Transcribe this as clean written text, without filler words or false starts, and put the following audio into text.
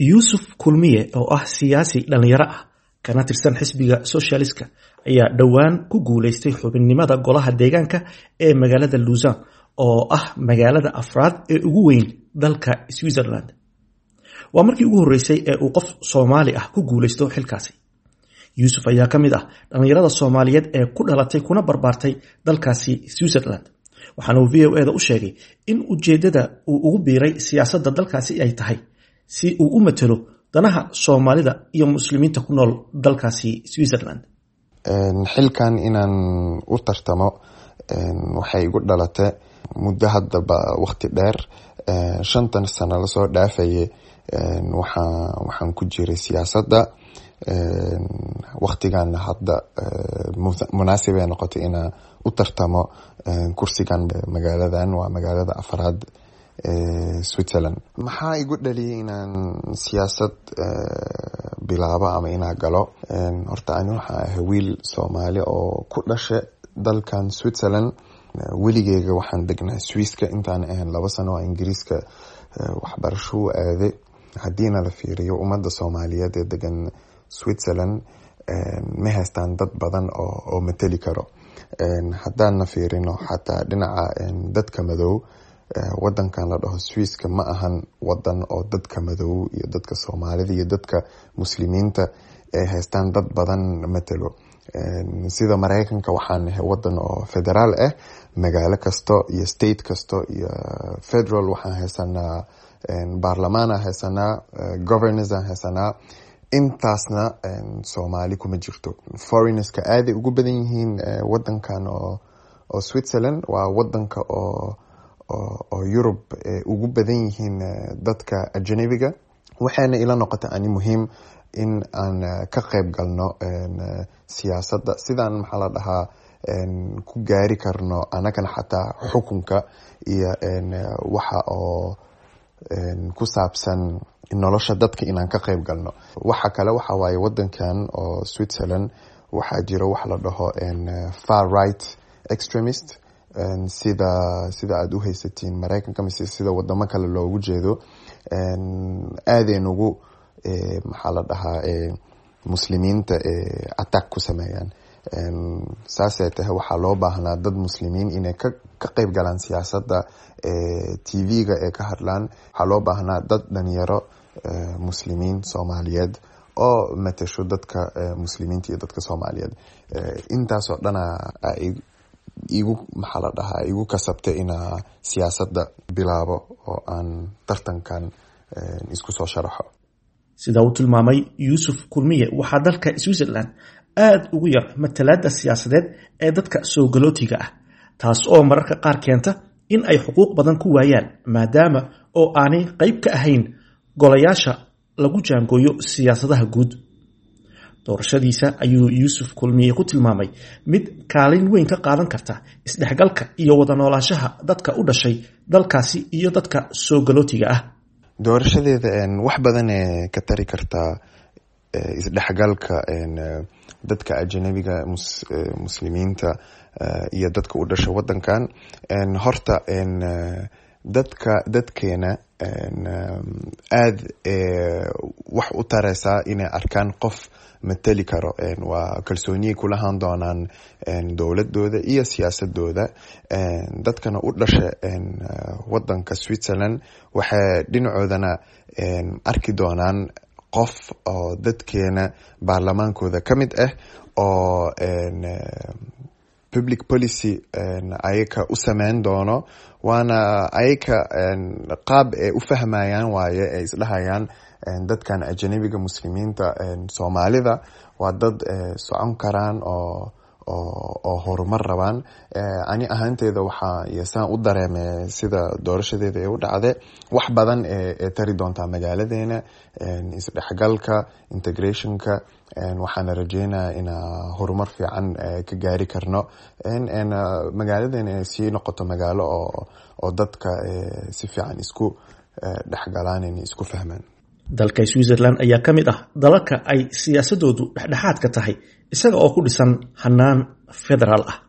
Yuusuf Kulmiye oo ah siyaasi dhalinyaro ah kana tirsan xisbiga Socialist-ka ayaa dhawaan ku guuleystay xubinnimada golaha deegaanka ee magaalada Lausanne oo ah magaalada afraad ee ugu weyn dalka Switzerland. Waa markii ugu horeysay ee uu qof Soomaali ah ku guuleysto xilkaasi. Yuusuf ayaa ka mid ah dhalinyarada Soomaaliyeed ee ku dhalatay kuna barbaartay dalkaasi Switzerland. Waxaana uu VOA-da u sheegay in ujeedada uu ugu biiray siyaasadda dalkaasi ay tahay si uu u matalo danaha Soomaalida iyo muslimiinta ku nool dalkaasi Switzerland. Xilkan inaan u tartamo waxay igu dhalatay muddo haddaba waqti dheer 5 sano la soo dhaafayay waxaan ku jiray siyaasadda waqtigan hadda munaasib ay noqotay inaan u tartamo kursigan magaaladan waa magaalada afraad Switzerland. Maxaa igu dhaliyay inaan siyaasad bilaabo ama inaan galo? Horta ani waxaan ahay wiil Soomaali oo ku dhashay dalkan Switzerland. Weligeyga waxaan degnaa Swiss-ka intaan ahayn 2 sano oo Ingiriiska waxbarasho u aaday. Haddiina la fiiriyo ummadda Soomaaliyeed ee degan Switzerland ma haystaan dad badan oo matali karo. Haddaan na fiirino xataa dhinaca dadka madow wadankan la dhaho Swiss-ka ma ahan wadan oo dadka madow iyo dadka Soomaalida iyo dadka muslimiinta ay haystaan dad badan matalo. Sida Mareykanka waxaan nahay wadan oo federaal ah, magaalo kasto iyo state kasto iyo federal waxaan haysanaa baarlamaan haysanaa, governors haysanaa. Intaasna Soomaali kuma jirto. Foreigners-ka aad ay ugu badan yihiin wadankan oo Switzerland waa wadanka oo Europe ugu badan yihiin dadka ajnabiga. Waxaana ila noqotay ani muhiim in aan ka qayb galno siyaasadda sidaan maxaa la dhahaa ku gaari karno anagana xataa xukunka iyo waxa oo ku saabsan nolosha dadka inaan ka qayb galno. Waxa kale waxa waaye wadankan oo Switzerland waxaa jira wax la dhaho far right extremist sida aad u haysatiin Mareykanka mise sida wadamo kale loogu jeedo aadeen ugu maxaa la dhahaa muslimiinta attack ku sameeyaan. Saasay tahay waxaa loo baahnaa dad muslimiin inay ka qayb galaan siyaasadda TV-ga ee ka hadlaan. Waxaa loo baahnaa dad dhalinyaro muslimiin Soomaaliyeed oo matasho dadka muslimiinta iyo dadka Soomaaliyeed. Intaasoo dhana igu maxaa la dhahaa igu kasabtay inaa siyaasadda bilaabo oo aan tartankan isku soo sharaxo. Sida uu tilmaamay Yuusuf Kulmiye waxaa dalka Switzerland aad ugu yar matalaadda siyaasadeed ee dadka soo galootiga ah, taas oo mararka qaar keenta in ay xuquuq badan ku waayaan maadaama oo aanay qayb ka ahayn golayaasha lagu jaangooyo siyaasadaha guud. Doorashadiisa ayuu Yuusuf Kulmiye ku tilmaamay mid kaalin weyn ka qaadan karta isdhexgalka iyo wada noolaanshaha dadka u dhashay dalkaasi iyo dadka soo galootiga ah. Doorashadeeda wax badan ka tari kartaa isdhexgalka dadka ajnabiga muslimiinta iyo dadka u dhashay wadankan. Horta dadkeena aad wax u taraysaa inay arkaan qof matali karo. Waa kalsooniyay kula haan doonaan dowladooda iyo siyaasadooda. Dadkana u dhashay wadanka Switzerland waxay dhinacoodana arki doonaan qof oo dadkeena baarlamaankooda ka mid ah oo public policy ayaka u sameyn doono. Waana ayaka qaab ay u fahmayaan waaye ay isdhahayaan dadkan ajnabiga muslimiinta Soomaalida waa dad socon karaan oo horumar rabaan. Ani ahaanteeda waxaa yeesaan u dareemay sida doorashadeeda ay u dhacday wax badan ee tari doontaa magaaladeena isdhexgalka integrationka. Waxaana rajeynayaa inaan horumar fiican ka gaari karno magaaladeena ay sii noqoto magaalo oo dadka si fiican isku dhexgalaan inay isku fahmaan. Dalka Switzerland ayaa ka mid ah dalalka ay siyaasadoodu dhexdhexaad ka tahay isaga oo ku dhisan hannaan federaal ah.